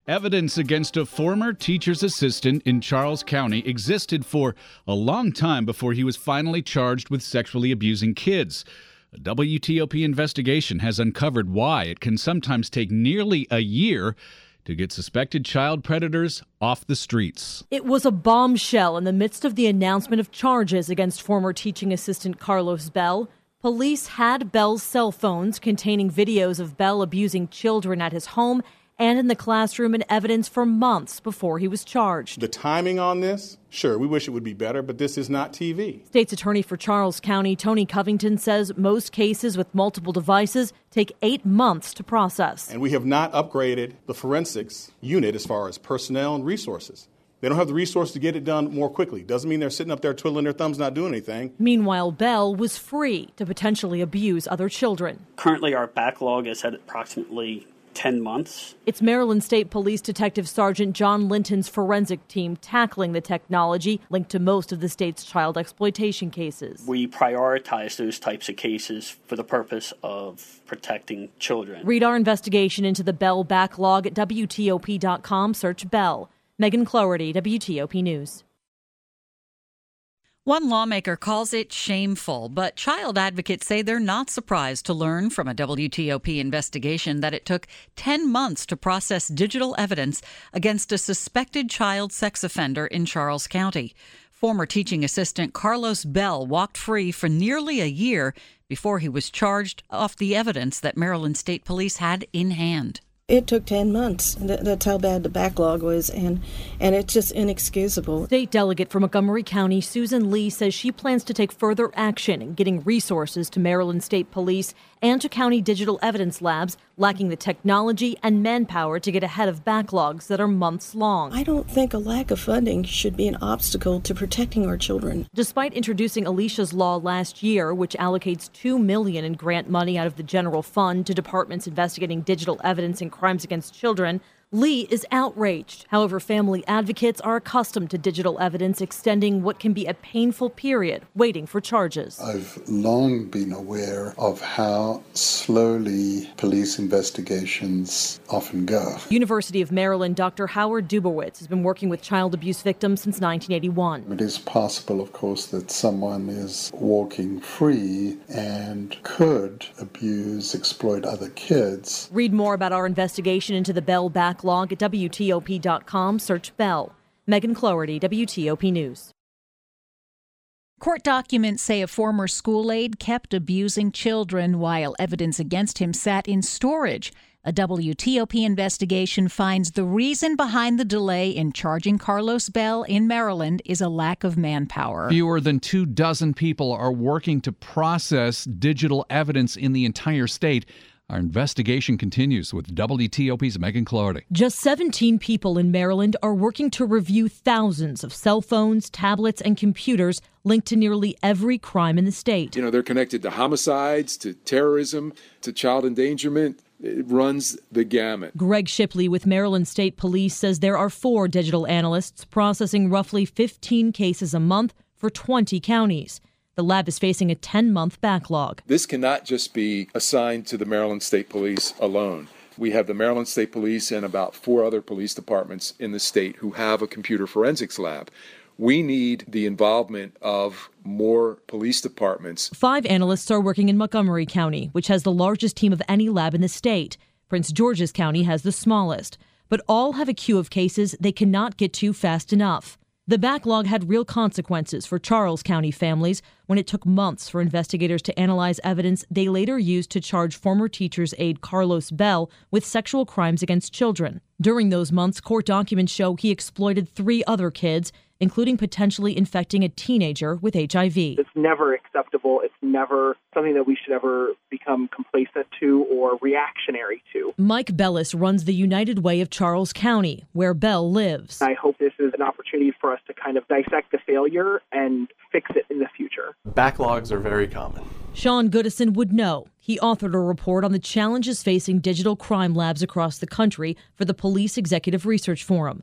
Evidence against a former teacher's assistant in Charles County existed for a long time before he was finally charged with sexually abusing kids. A WTOP investigation has uncovered why it can sometimes take nearly a year to get suspected child predators off the streets. It was a bombshell in the midst of the announcement of charges against former teaching assistant Carlos Bell. Police had Bell's cell phones containing videos of Bell abusing children at his home and in the classroom and evidence for months before he was charged. The timing on this, sure, we wish it would be better, but this is not TV. State's attorney for Charles County, Tony Covington, says most cases with multiple devices take 8 months to process. And we have not upgraded the forensics unit as far as personnel and resources. They don't have the resources to get it done more quickly. Doesn't mean they're sitting up there twiddling their thumbs not doing anything. Meanwhile, Bell was free to potentially abuse other children. Currently, our backlog is at approximately 10 months. It's Maryland State Police Detective Sergeant John Linton's forensic team tackling the technology linked to most of the state's child exploitation cases. We prioritize those types of cases for the purpose of protecting children. Read our investigation into the Bell backlog at WTOP.com. Search Bell. Megan Cloherty, WTOP News. One lawmaker calls it shameful, but child advocates say they're not surprised to learn from a WTOP investigation that it took 10 months to process digital evidence against a suspected child sex offender in Charles County. Former teaching assistant Carlos Bell walked free for nearly a year before he was charged off the evidence that Maryland State Police had in hand. It took 10 months. That's how bad the backlog was, and it's just inexcusable. State delegate for Montgomery County, Susan Lee, says she plans to take further action in getting resources to Maryland State Police and to county digital evidence labs lacking the technology and manpower to get ahead of backlogs that are months long. I don't think a lack of funding should be an obstacle to protecting our children. Despite introducing Alicia's Law last year, which allocates $2 million in grant money out of the general fund to departments investigating digital evidence and crimes against children, Lee is outraged. However, family advocates are accustomed to digital evidence extending what can be a painful period waiting for charges. I've long been aware of how slowly police investigations often go. University of Maryland Dr. Howard Dubowitz has been working with child abuse victims since 1981. It is possible, of course, that someone is walking free and could abuse, exploit other kids. Read more about our investigation into the Bell backlog at WTOP.com. Search Bell. Megan Cloherty, WTOP News. Court documents say a former school aide kept abusing children while evidence against him sat in storage. A WTOP investigation finds the reason behind the delay in charging Carlos Bell in Maryland is a lack of manpower. Fewer than 24 people are working to process digital evidence in the entire state. Our investigation continues with WTOP's Megan Cloherty. Just 17 people in Maryland are working to review thousands of cell phones, tablets, and computers linked to nearly every crime in the state. You know, they're connected to homicides, to terrorism, to child endangerment. It runs the gamut. Greg Shipley with Maryland State Police says there are 4 digital analysts processing roughly 15 cases a month for 20 counties. The lab is facing a 10-month backlog. This cannot just be assigned to the Maryland State Police alone. We have the Maryland State Police and about 4 other police departments in the state who have a computer forensics lab. We need the involvement of more police departments. 5 analysts are working in Montgomery County, which has the largest team of any lab in the state. Prince George's County has the smallest, but all have a queue of cases they cannot get to fast enough. The backlog had real consequences for Charles County families when it took months for investigators to analyze evidence they later used to charge former teacher's aide Carlos Bell with sexual crimes against children. During those months, court documents show he exploited 3 other kids, including potentially infecting a teenager with HIV. It's never acceptable. It's never something that we should ever become complacent to or reactionary to. Mike Bellis runs the United Way of Charles County, where Bell lives. I hope this is an opportunity for us to kind of dissect the failure and fix it in the future. Backlogs are very common. Sean Goodison would know. He authored a report on the challenges facing digital crime labs across the country for the Police Executive Research Forum.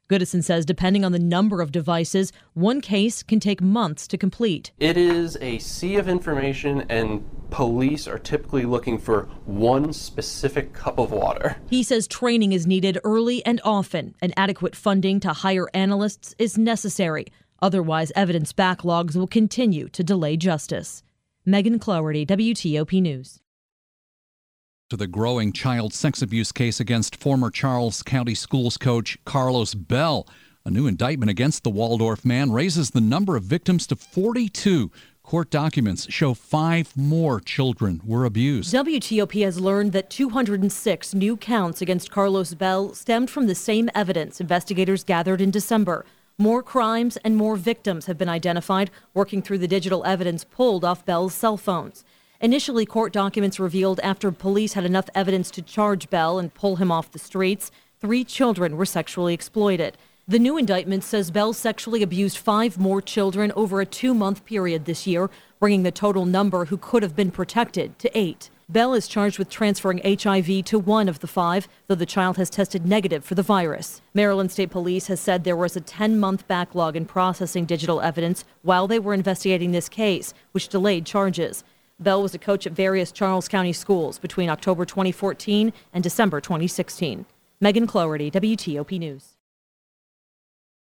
Goodison says depending on the number of devices, one case can take months to complete. It is a sea of information, and police are typically looking for one specific cup of water. He says training is needed early and often, and adequate funding to hire analysts is necessary. Otherwise, evidence backlogs will continue to delay justice. Megan Cloherty, WTOP News. To the growing child sex abuse case against former Charles County Schools coach Carlos Bell. A new indictment against the Waldorf man raises the number of victims to 42. Court documents show 5 more children were abused. WTOP has learned that 206 new counts against Carlos Bell stemmed from the same evidence investigators gathered in December. More crimes and more victims have been identified, working through the digital evidence pulled off Bell's cell phones. Initially, court documents revealed after police had enough evidence to charge Bell and pull him off the streets, 3 children were sexually exploited. The new indictment says Bell sexually abused 5 more children over a 2-month period this year, bringing the total number who could have been protected to 8. Bell is charged with transferring HIV to 1 of the 5, though the child has tested negative for the virus. Maryland State Police has said there was a 10-month backlog in processing digital evidence while they were investigating this case, which delayed charges. Bell was a coach at various Charles County schools between October 2014 and December 2016. Megan Cloherty, WTOP News.